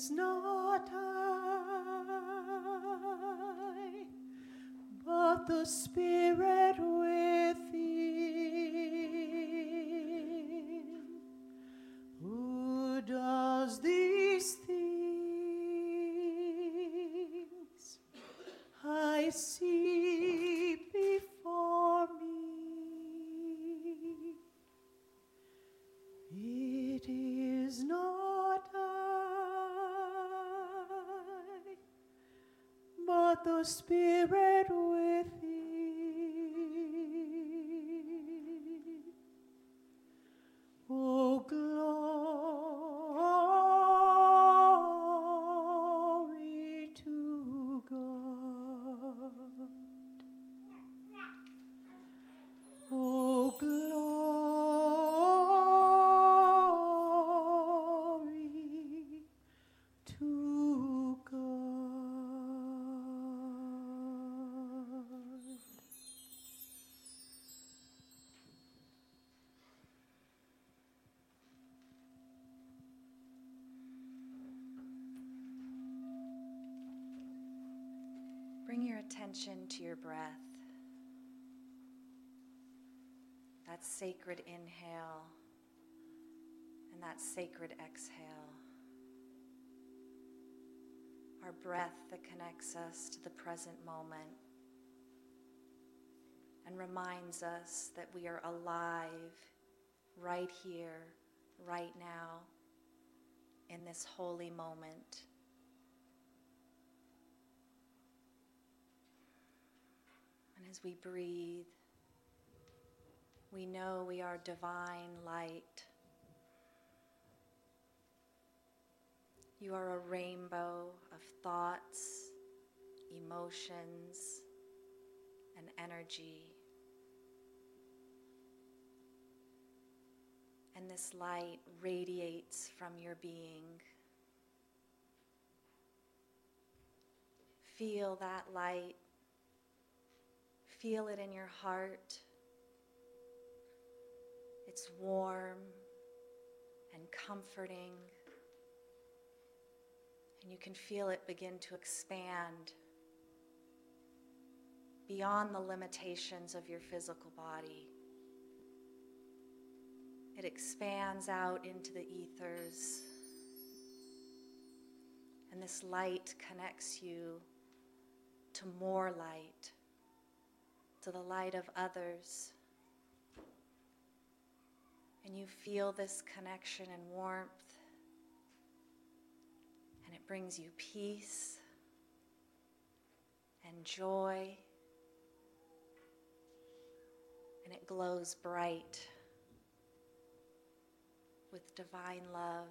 is not I, but the Spirit within, who does these things I see before me. It is not I, but the Spirit within. Oh, glory to God. Oh, glory to God. Bring your attention to your breath. That sacred inhale and that sacred exhale. Our breath that connects us to the present moment and reminds us that we are alive right here, right now, in this holy moment. And as we breathe, we know we are divine light. You are a rainbow of thoughts, emotions, and energy. And this light radiates from your being. Feel that light. Feel it in your heart. It's warm and comforting. And you can feel it begin to expand beyond the limitations of your physical body. It expands out into the ethers. And this light connects you to more light, to the light of others. And you feel this connection and warmth, and it brings you peace and joy, and it glows bright with divine love.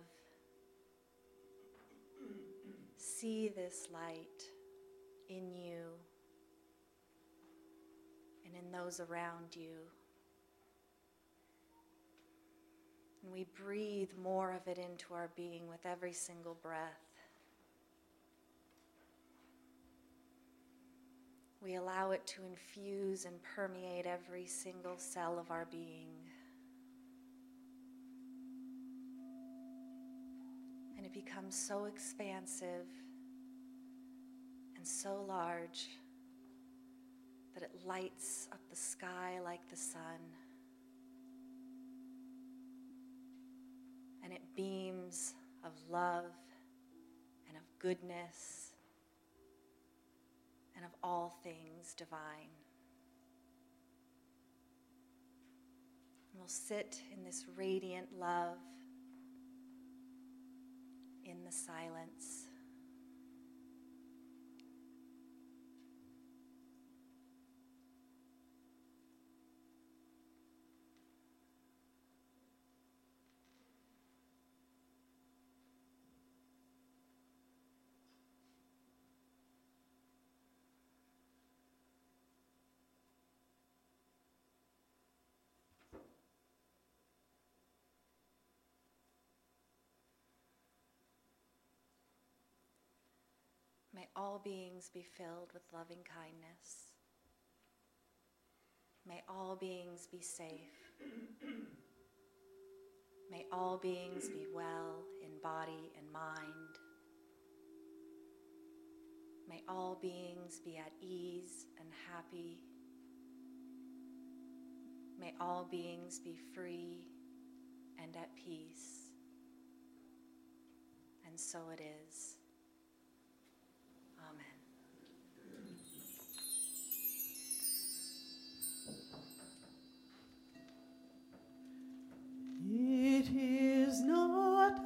See this light in you and in those around you. And we breathe more of it into our being with every single breath. We allow it to infuse and permeate every single cell of our being. And it becomes so expansive and so large that it lights up the sky like the sun. And it beams of love and of goodness and of all things divine. And we'll sit in this radiant love in the silence. May all beings be filled with loving kindness. May all beings be safe. May all beings be well in body and mind. May all beings be at ease and happy. May all beings be free and at peace. And so it is. Amen. It is not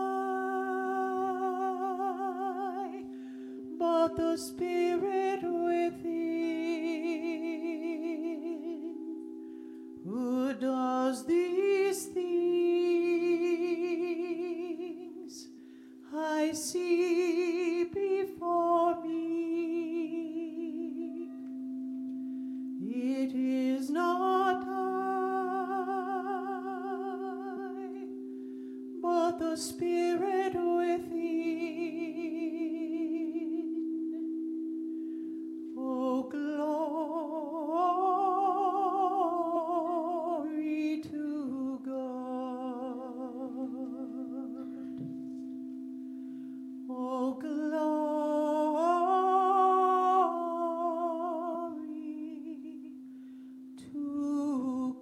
I, but the Spirit within, who does these things I see before me. It is not I, but the Spirit within. Oh, glory to God. Oh, glory to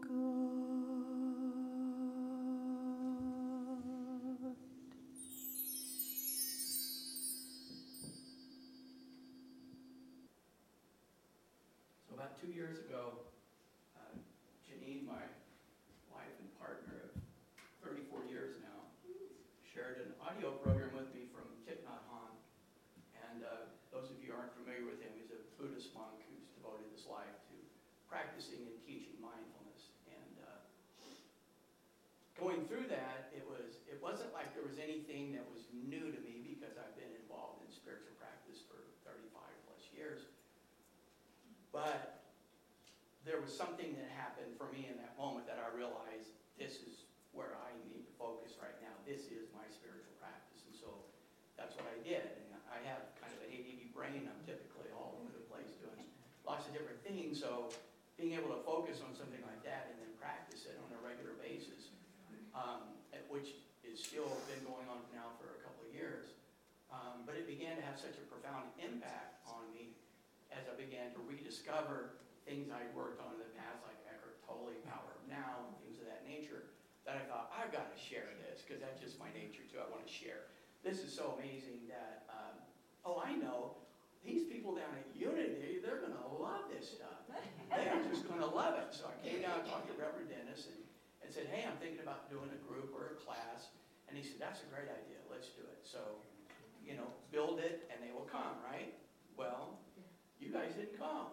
God. So about 2 years ago, Janine, my wife and partner of 34 years now, shared an audio program with me from Thich Nhat Hanh. And those of you who aren't familiar with him, he's a Buddhist monk who's devoted his life to practicing and teaching mindfulness. And going through that, it wasn't like there was anything that was new to me because I've been involved in spiritual practice for 35 plus years. But there was something that happened for me in that moment that I realized this is where I need to focus right now. This is my spiritual practice. And so that's what I did. And I have kind of an ADD brain. I'm typically all over the place doing lots of different things. So being able to focus on something like that and then practice it on a regular basis, which is still been going on now for a couple of years. But it began to have such a profound impact on me as I began to rediscover things I'd worked on in the past, like Eckhart Tolle, Power of Now, and things of that nature, that I thought, I've got to share this, because that's just my nature too. I want to share. This is so amazing that, I know, these people down at Unity, they're going to love this stuff. They are just going to love it. So I came down and talked to Reverend Dennis and said, hey, I'm thinking about doing a group or a class. And he said, that's a great idea. Let's do it. So, build it and they will come, right? Well, you guys didn't come.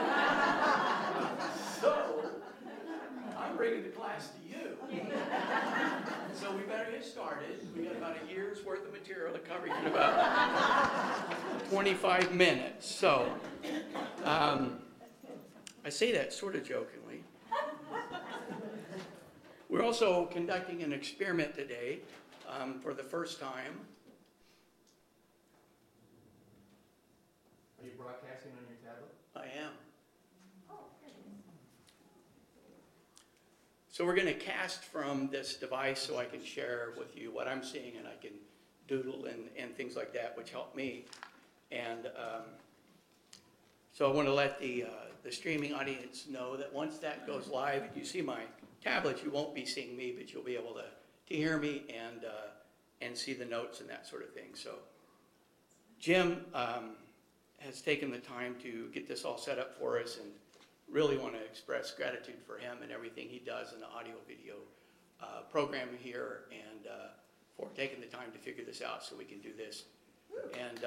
So, I'm bringing the class to you. So we better get started. We got about a year's worth of material to cover in about 25 minutes. So, I say that sort of jokingly. We're also conducting an experiment today for the first time. Are you broadcasting on your tablet? I am. So we're going to cast from this device so I can share with you what I'm seeing, and I can doodle and things like that, which help me. And so I want to let the streaming audience know that once that goes live and you see my tablet, you won't be seeing me, but you'll be able to hear me and see the notes and that sort of thing. So Jim has taken the time to get this all set up for us, and really want to express gratitude for him and everything he does in the audio video program here, and for taking the time to figure this out so we can do this. And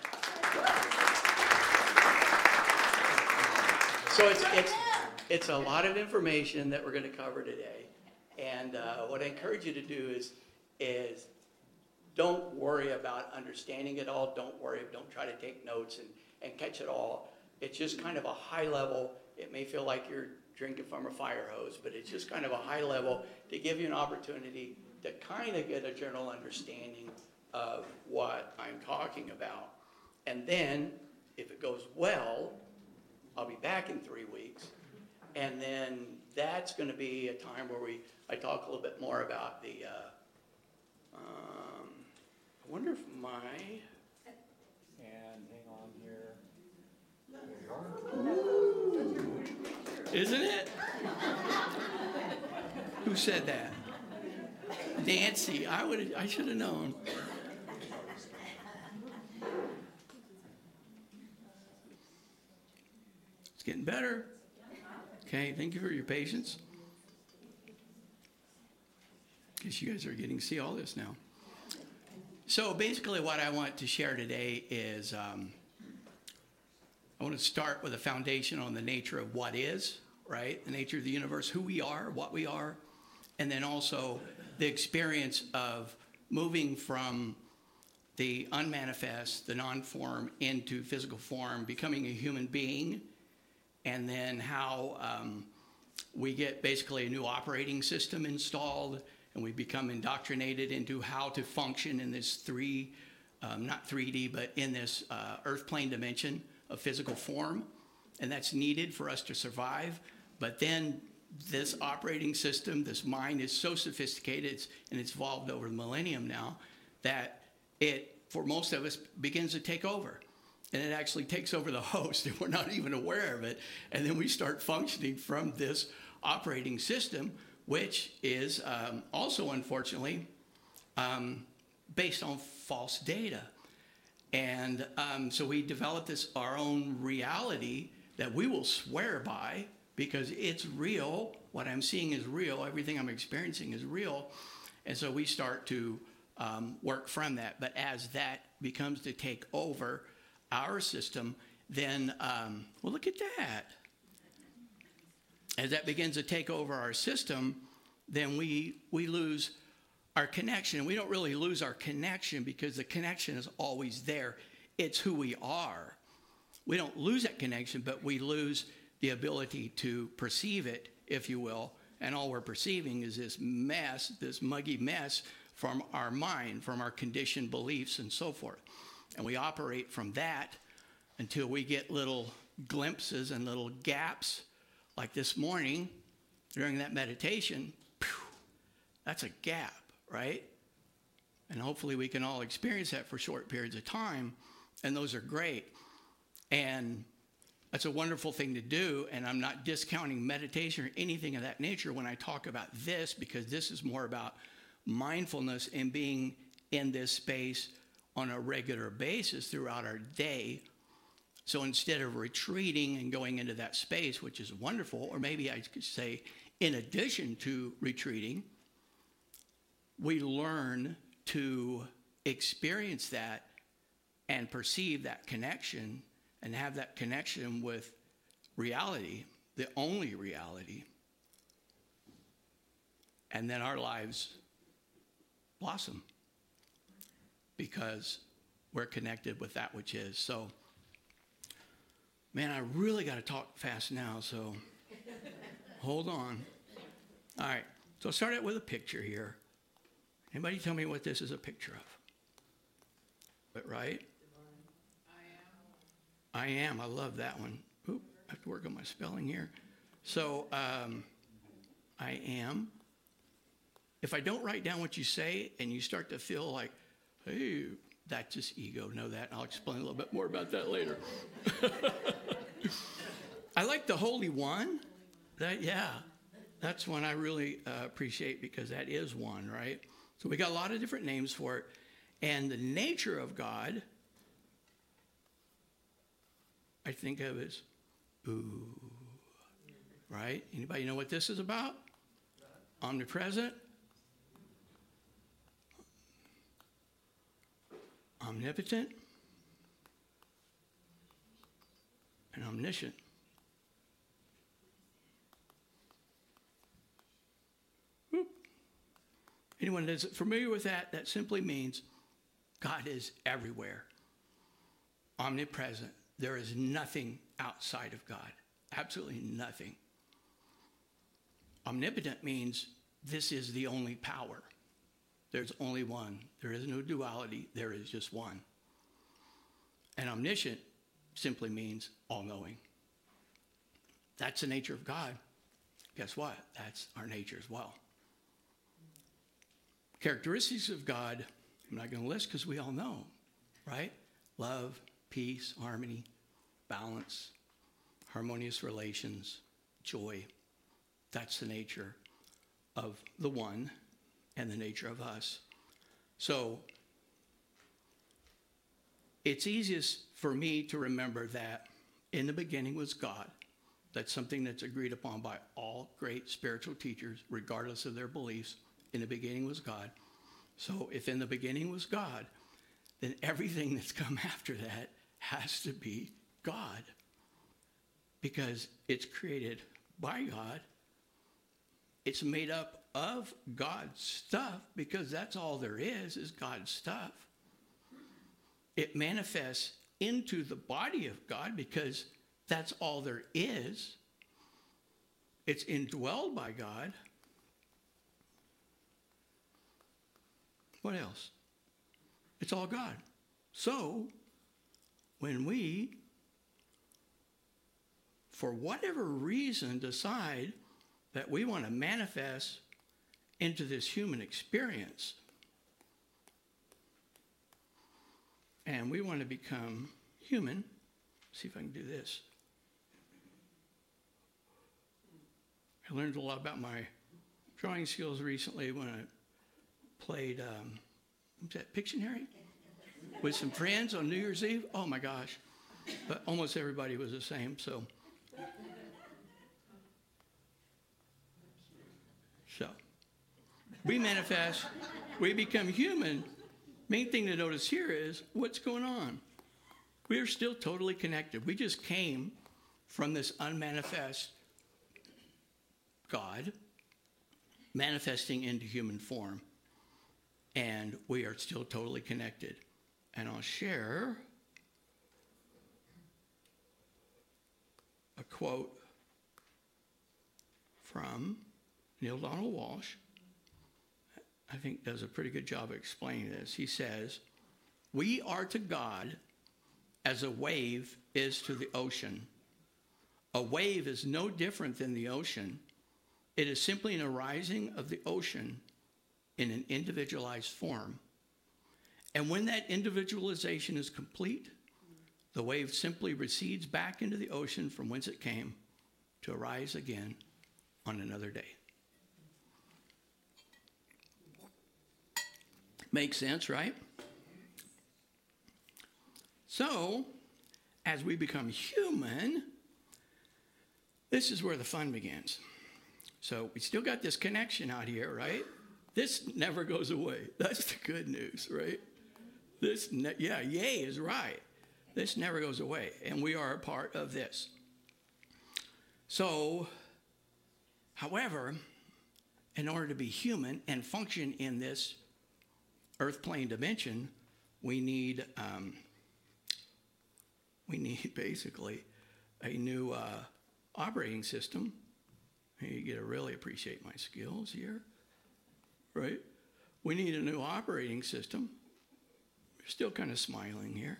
so it's a lot of information that we're going to cover today. And what I encourage you to do is don't worry about understanding it all. Don't try to take notes and catch it all. It's just kind of a high level. It may feel like you're drinking from a fire hose, but it's just kind of a high level to give you an opportunity to kind of get a general understanding of what I'm talking about. And then, if it goes well, I'll be back in 3 weeks. And then that's going to be a time where I talk a little bit more about the, I wonder if my... And hang on here. Isn't it? Who said that? Nancy. I should have known. It's getting better. Okay, thank you for your patience. Guess you guys are getting to see all this now. So basically what I want to share today is I want to start with a foundation on the nature of what is, right? The nature of the universe, who we are, what we are, and then also the experience of moving from the unmanifest, the non-form, into physical form, becoming a human being, and then how we get basically a new operating system installed, and we become indoctrinated into how to function in this not 3D, but in this earth plane dimension of physical form. And that's needed for us to survive. But then this operating system, this mind is so sophisticated, and it's evolved over the millennium now, that it, for most of us, begins to take over. And it actually takes over the host, and we're not even aware of it. And then we start functioning from this operating system, which is also, unfortunately, based on false data. And so we develop our own reality that we will swear by because it's real. What I'm seeing is real. Everything I'm experiencing is real. And so we start to work from that. But as that becomes to take over our system, then, well, look at that. As that begins to take over our system, then we lose our connection. We don't really lose our connection because the connection is always there. It's who we are. We don't lose that connection, but we lose the ability to perceive it, if you will. And all we're perceiving is this mess, this muggy mess from our mind, from our conditioned beliefs and so forth. And we operate from that until we get little glimpses and little gaps. Like this morning, during that meditation, that's a gap, right? And hopefully we can all experience that for short periods of time, and those are great. And that's a wonderful thing to do, and I'm not discounting meditation or anything of that nature when I talk about this, because this is more about mindfulness and being in this space on a regular basis throughout our day. So instead of retreating and going into that space, which is wonderful, or maybe I could say in addition to retreating, we learn to experience that and perceive that connection and have that connection with reality, the only reality. And then our lives blossom because we're connected with that which is. So, man, I really got to talk fast now, so hold on. All right, so I'll start out with a picture here. Anybody tell me what this is a picture of? But right? I am. I love that one. Oop, I have to work on my spelling here. So, I am. If I don't write down what you say and you start to feel like, hey, that's just ego, know that. I'll explain a little bit more about that later. I like the Holy One. That's one I really appreciate because that is one, right? So we got a lot of different names for it. And the nature of God, I think of as ooh, right? Anybody know what this is about? Omnipresent, omnipotent, and omniscient. Whoop. Anyone that's familiar with that, that simply means God is everywhere. Omnipresent. There is nothing outside of God. Absolutely nothing. Omnipotent means this is the only power. There's only one. There is no duality. There is just one. And omniscient simply means all-knowing. That's the nature of God. Guess what? That's our nature as well. Characteristics of God, I'm not going to list because we all know, right? Love, peace, harmony, balance, harmonious relations, joy. That's the nature of the one and the nature of us. So it's easiest for me to remember that in the beginning was God. That's something that's agreed upon by all great spiritual teachers, regardless of their beliefs. In the beginning was God. So if in the beginning was God, then everything that's come after that has to be God. Because it's created by God. It's made up of God's stuff, because that's all there is God's stuff. It manifests into the body of God because that's all there is. It's indwelled by God. What else? It's all God. So, when we, for whatever reason, decide that we want to manifest into this human experience, and we want to become human, see if I can do this. I learned a lot about my drawing skills recently when I played, what's that, Pictionary? With some friends on New Year's Eve. Oh my gosh. But almost everybody was the same, so. So, we manifest, we become human. Main thing to notice here is what's going on. We are still totally connected. We just came from this unmanifest God manifesting into human form, and we are still totally connected. And I'll share a quote from Neil Donald Walsh. I think does a pretty good job of explaining this. He says, "We are to God as a wave is to the ocean. A wave is no different than the ocean. It is simply an arising of the ocean in an individualized form. And when that individualization is complete, the wave simply recedes back into the ocean from whence it came to arise again on another day." Makes sense, right? So, as we become human, this is where the fun begins. So we still got this connection out here, right? This never goes away. That's the good news, right? Yay is right. This never goes away, and we are a part of this. So, however, in order to be human and function in this earth plane dimension, we need basically a new operating system. You get to really appreciate my skills here, right? We need a new operating system. We're still kind of smiling here.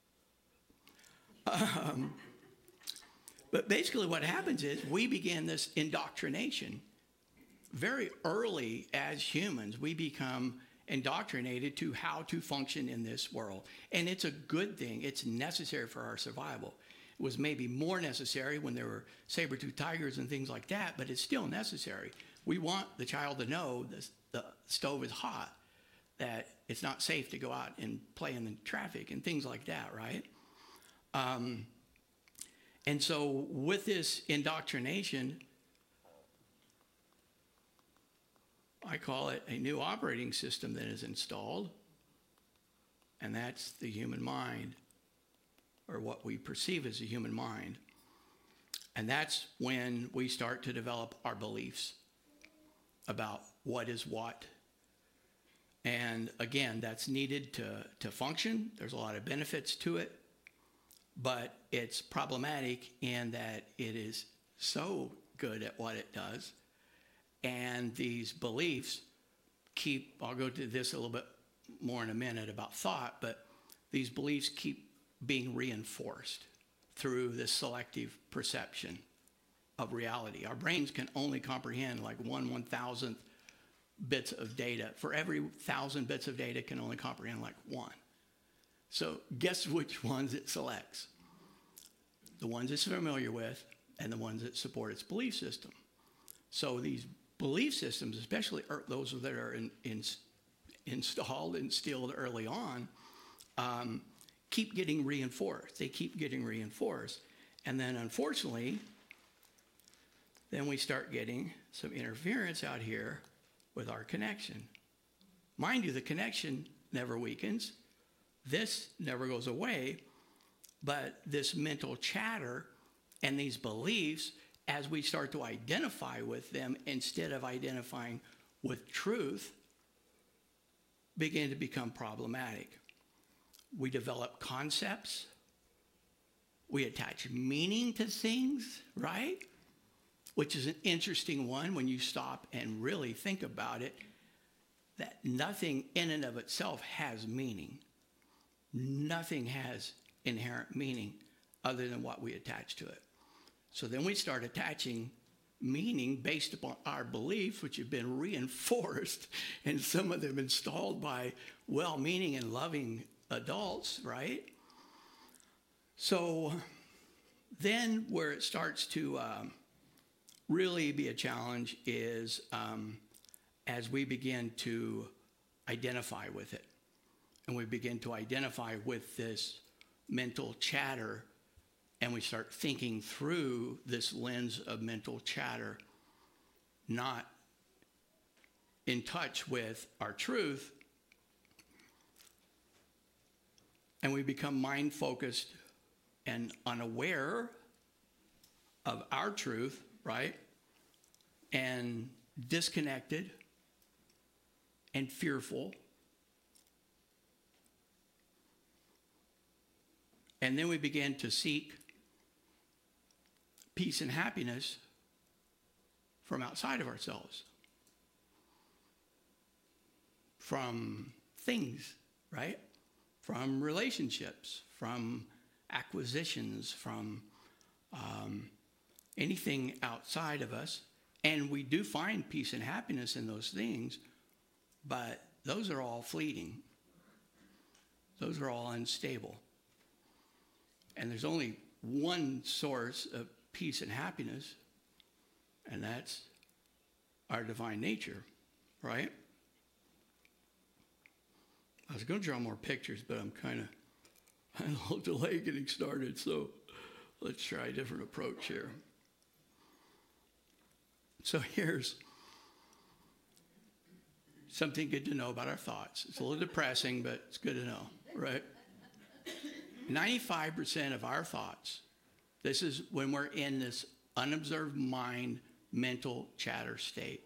But basically what happens is we begin this indoctrination. Very early as humans, we become indoctrinated to how to function in this world. And it's a good thing. It's necessary for our survival. It was maybe more necessary when there were saber-toothed tigers and things like that, but it's still necessary. We want the child to know the stove is hot, that it's not safe to go out and play in the traffic and things like that, right? And so with this indoctrination, I call it a new operating system that is installed, and that's the human mind, or what we perceive as a human mind. And that's when we start to develop our beliefs about what is what. And again, that's needed to function. There's a lot of benefits to it, but it's problematic in that it is so good at what it does. And these beliefs I'll go to this a little bit more in a minute about thought, but these beliefs keep being reinforced through this selective perception of reality. Our brains can only comprehend like 1/1000th bits of data. For every 1,000 bits of data, it can only comprehend like 1. So guess which ones it selects? the ones it's familiar with, and the ones that support its belief system. So these belief systems, especially those that are installed, instilled early on, keep getting reinforced. They keep getting reinforced. And then unfortunately, then we start getting some interference out here with our connection. Mind you, the connection never weakens. This never goes away. But this mental chatter and these beliefs, as we start to identify with them instead of identifying with truth, begin to become problematic. We develop concepts. We attach meaning to things, right? Which is an interesting one when you stop and really think about it, that nothing in and of itself has meaning. Nothing has inherent meaning other than what we attach to it. So then we start attaching meaning based upon our beliefs, which have been reinforced, and some of them installed by well-meaning and loving adults, right? So then where it starts to really be a challenge is as we begin to identify with it. And we begin to identify with this mental chatter, and we start thinking through this lens of mental chatter, not in touch with our truth, and we become mind-focused and unaware of our truth, right? And disconnected and fearful. And then we begin to seek peace and happiness from outside of ourselves, from things, right? From relationships, from acquisitions, from anything outside of us. And we do find peace and happiness in those things, but those are all fleeting. Those are all unstable. And there's only one source of peace and happiness, and that's our divine nature, right? I was going to draw more pictures, but I'm a little delayed getting started, so let's try a different approach here. So here's something good to know about our thoughts. It's a little depressing, but it's good to know, right? 95% of our thoughts, this is when we're in this unobserved mind, mental chatter state.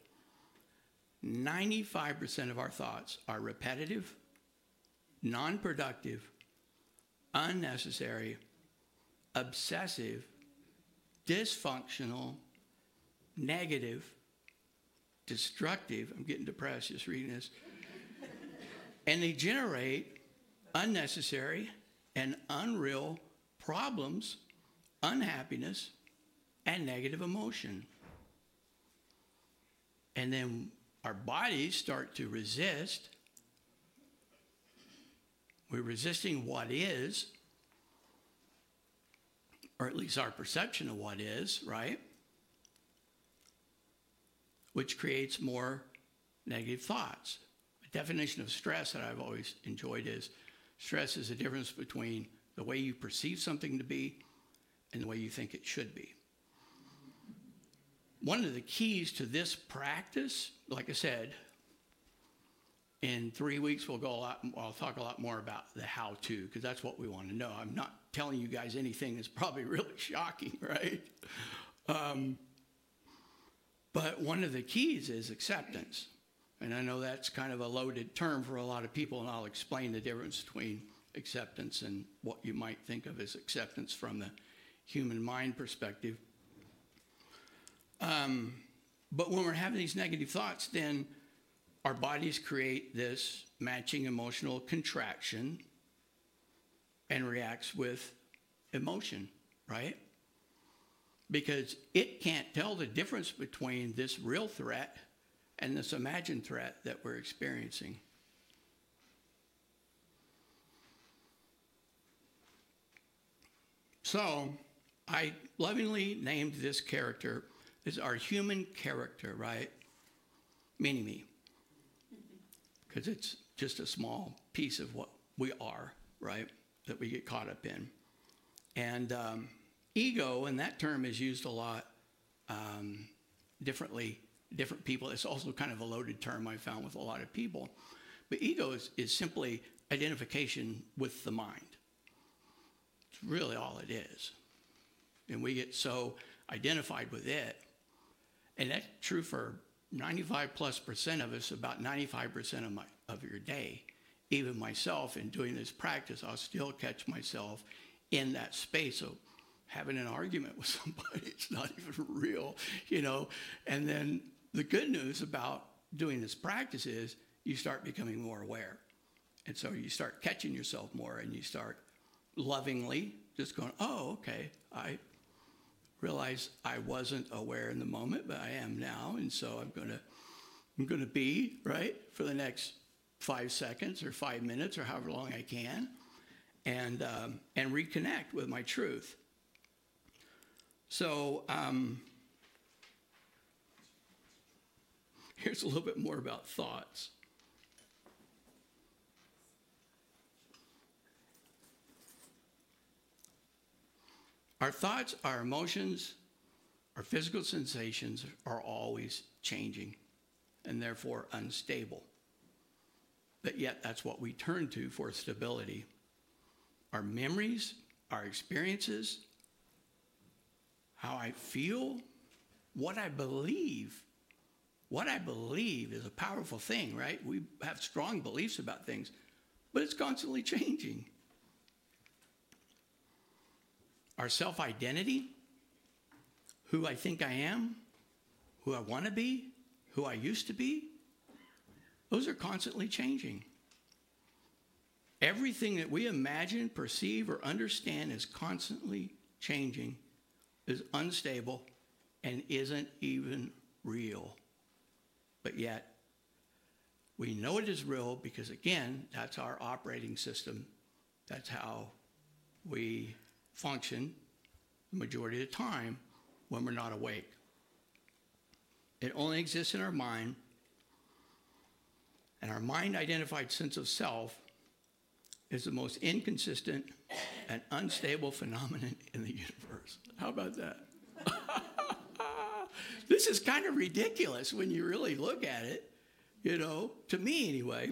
95% of our thoughts are repetitive, non-productive, unnecessary, obsessive, dysfunctional, negative, destructive. I'm getting depressed just reading this. And they generate unnecessary and unreal problems, unhappiness, and negative emotion. And then our bodies start to resist. We're resisting what is, or at least our perception of what is, right? Which creates more negative thoughts. The definition of stress that I've always enjoyed is stress is the difference between the way you perceive something to be and the way you think it should be. One of the keys to this practice, like I said, in 3 weeks I'll talk a lot more about the how-to, because that's what we want to know. I'm not telling you guys anything that's probably really shocking, right? But one of the keys is acceptance. And I know that's kind of a loaded term for a lot of people, and I'll explain the difference between acceptance and what you might think of as acceptance from the human mind perspective. But when we're having these negative thoughts, then our bodies create this matching emotional contraction and reacts with emotion, right? Because it can't tell the difference between this real threat and this imagined threat that we're experiencing. So, I lovingly named this character as our human character, right? Mini-me. Because it's just a small piece of what we are, right? That we get caught up in. And ego, and that term is used a lot differently, different people. It's also kind of a loaded term I found with a lot of people. But ego is simply identification with the mind. It's really all it is. And we get so identified with it. And that's true for 95+% of us, about 95% of your day. Even myself, in doing this practice, I'll still catch myself in that space of having an argument with somebody. It's not even real, you know. And then the good news about doing this practice is you start becoming more aware. And so you start catching yourself more, and you start lovingly just going, oh, okay, I realize I wasn't aware in the moment, but I am now. And so I'm gonna be, right, for the next 5 seconds or 5 minutes or however long I can, and reconnect with my truth. So here's a little bit more about thoughts. Our thoughts, our emotions, our physical sensations are always changing and therefore unstable. But yet that's what we turn to for stability. Our memories, our experiences, how I feel, what I believe. What I believe is a powerful thing, right? We have strong beliefs about things, but it's constantly changing. Our self-identity, who I think I am, who I want to be, who I used to be, those are constantly changing. Everything that we imagine, perceive, or understand is constantly changing, is unstable, and isn't even real. But yet, we know it is real because, again, that's our operating system. That's how we function the majority of the time when we're not awake. It only exists in our mind, and our mind-identified sense of self is the most inconsistent and unstable phenomenon in the universe. How about that? This is kind of ridiculous when you really look at it, you know, to me anyway,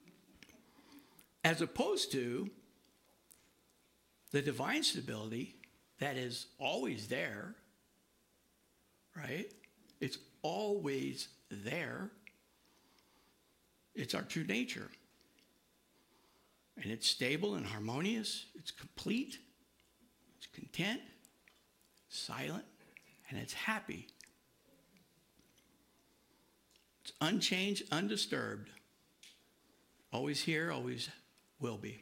as opposed to the divine stability that is always there, right? It's always there. It's our true nature. And it's stable and harmonious. It's complete. It's content, silent, and it's happy. It's unchanged, undisturbed. Always here, always will be.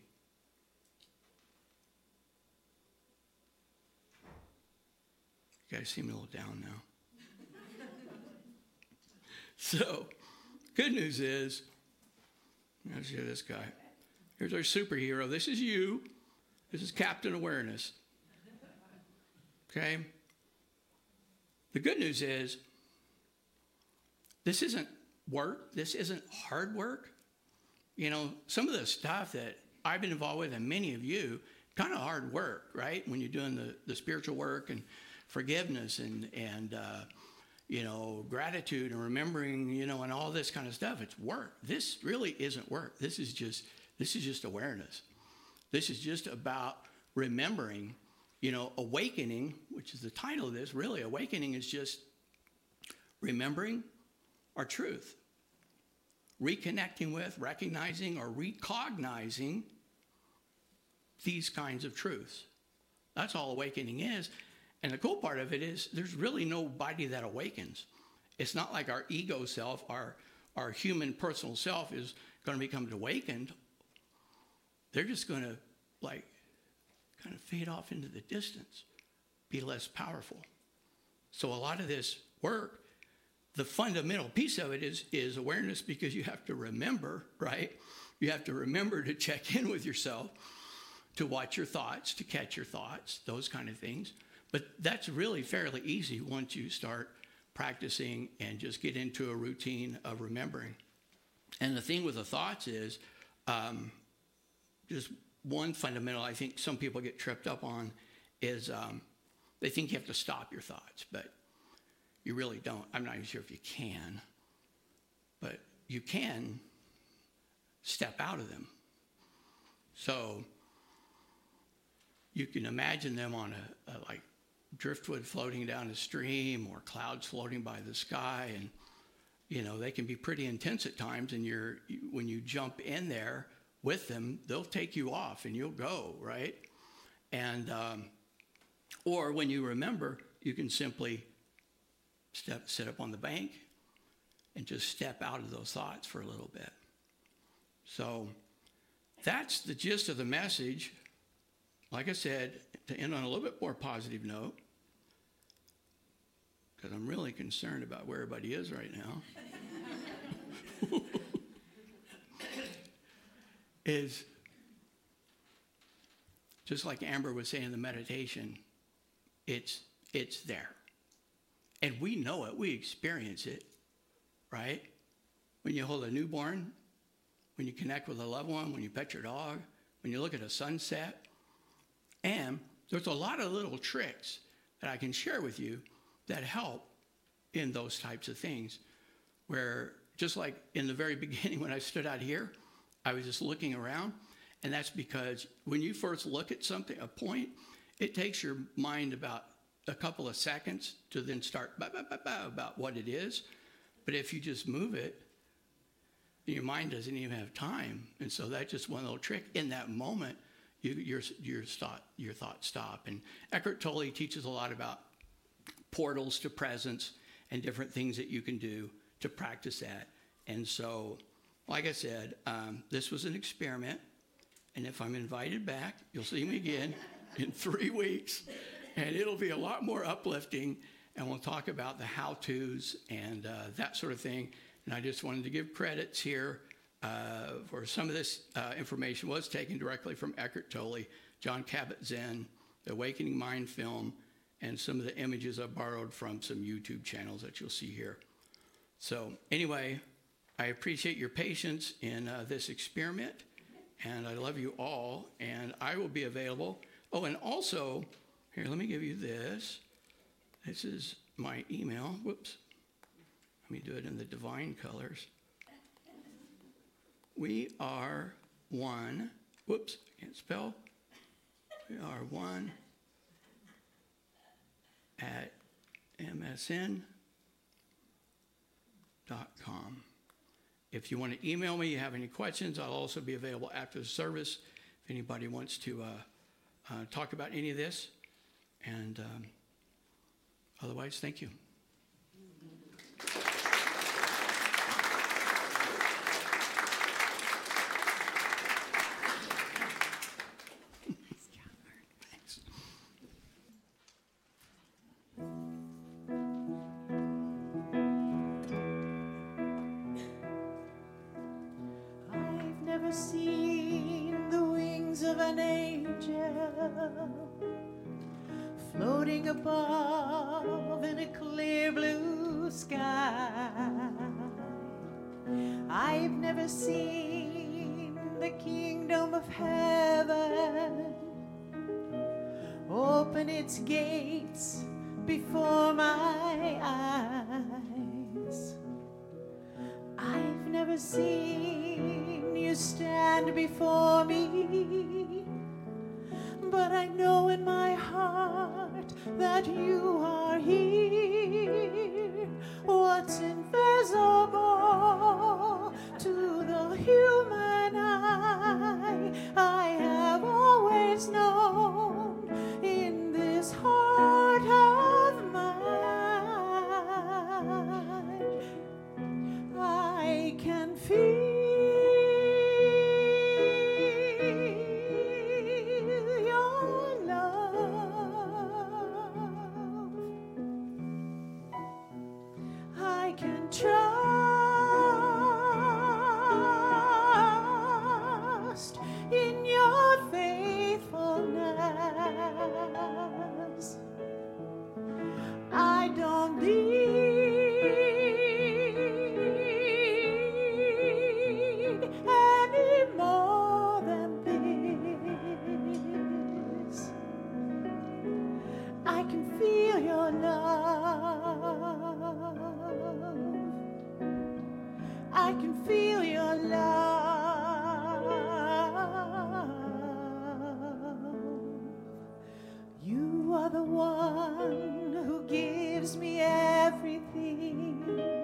You guys seem a little down now. So, good news is, let's hear this guy. Here's our superhero. This is you. This is Captain Awareness. Okay? The good news is, this isn't work. This isn't hard work. You know, some of the stuff that I've been involved with, and many of you, kind of hard work, right? When you're doing the spiritual work and forgiveness and you know, gratitude and remembering, you know, and all this kind of stuff. It's work. This really isn't work. This is just awareness. This is just about remembering, you know, awakening, which is the title of this. Really, awakening is just remembering our truth, reconnecting with, recognizing, or recognizing these kinds of truths. That's all awakening is. And the cool part of it is there's really nobody that awakens. It's not like our ego self, our human personal self is going to become awakened. They're just going to like kind of fade off into the distance, be less powerful. So a lot of this work, the fundamental piece of it is awareness, because you have to remember, right? You have to remember to check in with yourself, to watch your thoughts, to catch your thoughts, those kind of things. But that's really fairly easy once you start practicing and just get into a routine of remembering. And the thing with the thoughts is, just one fundamental I think some people get tripped up on is they think you have to stop your thoughts, but you really don't. I'm not even sure if you can, but you can step out of them. So you can imagine them on a like driftwood floating down a stream or clouds floating by the sky, and you know they can be pretty intense at times, and when you jump in there with them, they'll take you off and you'll go, right? And or when you remember, you can simply sit up on the bank and just step out of those thoughts for a little bit. So that's the gist of the message. Like I said, to end on a little bit more positive note, because I'm really concerned about where everybody is right now, is just like Amber was saying in the meditation, it's there. And we know it, we experience it, right? When you hold a newborn, when you connect with a loved one, when you pet your dog, when you look at a sunset. And there's a lot of little tricks that I can share with you that help in those types of things, where just like in the very beginning when I stood out here, I was just looking around, and that's because when you first look at something, a point, it takes your mind about a couple of seconds to then start about what it is. But if you just move it, your mind doesn't even have time. And so that's just one little trick. In that moment, your thoughts stop. And Eckhart Tolle teaches a lot about portals to presence and different things that you can do to practice that. And so, like I said, this was an experiment. And if I'm invited back, you'll see me again in 3 weeks. And it'll be a lot more uplifting. And we'll talk about the how-tos and that sort of thing. And I just wanted to give credits here for some of this information was taken directly from Eckhart Tolle, Jon Kabat-Zinn, the Awakening Mind film, and some of the images I borrowed from some YouTube channels that you'll see here. So anyway, I appreciate your patience in this experiment, and I love you all, and I will be available. Oh, and also, here, let me give you this. This is my email. Whoops. Let me do it in the divine colors. We are one. Whoops, I can't spell. We are one at msn.com. If you want to email me, you have any questions, I'll also be available after the service if anybody wants to talk about any of this. And otherwise, thank you. I've never seen the wings of an angel floating above in a clear blue sky. I've never seen the kingdom of heaven open its gates before my eyes. I've never seen you stand before me, but I know in my heart that you are here. What's invisible to the human eye, I have always known in this heart of mine. I can feel your love. I can trust I can feel your love. You are the one who gives me everything.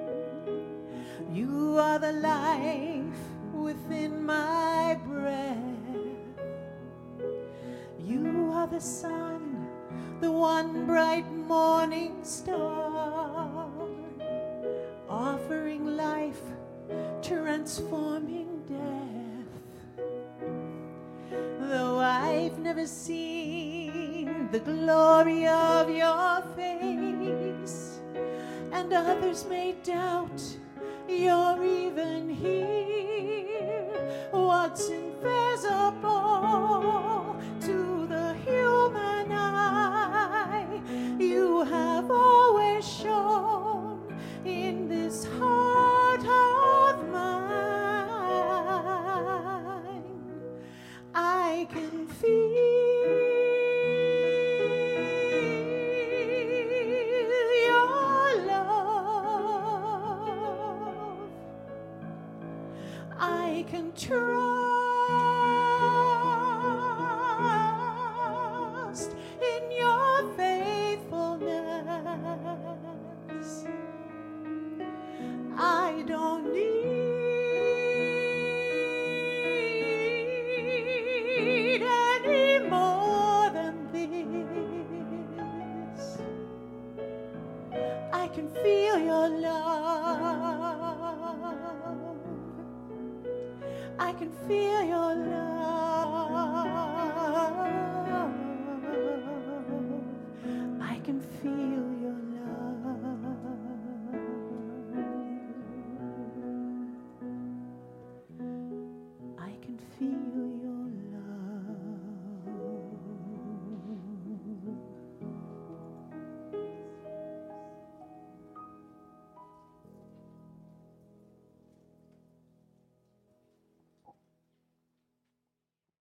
You are the life within my breath. You are the sun, the one bright morning star, offering life, transforming death. Though I've never seen the glory of your face, and others may doubt you're even here, what's invisible to the human eye, you have always shown in this heart of mine. I can feel your love. I can trust in your faithfulness. I don't need any more than this. I can feel your love. I can feel your love.